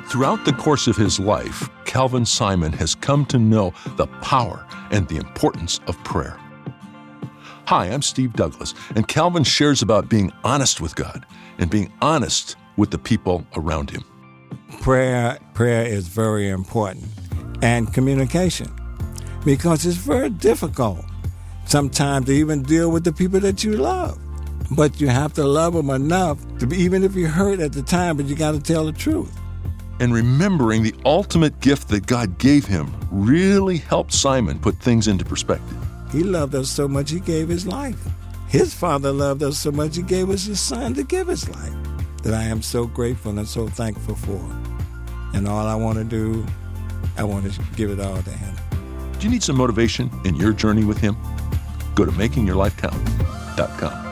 Throughout the course of his life, Calvin Simon has come to know the power and the importance of prayer. Hi, I'm Steve Douglas, and Calvin shares about being honest with God and being honest with the people around him. Prayer is very important, and communication, because it's very difficult sometimes to even deal with the people that you love. But you have to love them enough to be, even if you're hurt at the time, but you got to tell the truth. And remembering the ultimate gift that God gave him really helped Simon put things into perspective. He loved us so much, he gave his life. His Father loved us so much, he gave us his Son to give his life, that I am so grateful and so thankful for. And all I want to do, I want to give it all to him. Do you need some motivation in your journey with him? Go to makingyourlifecount.com.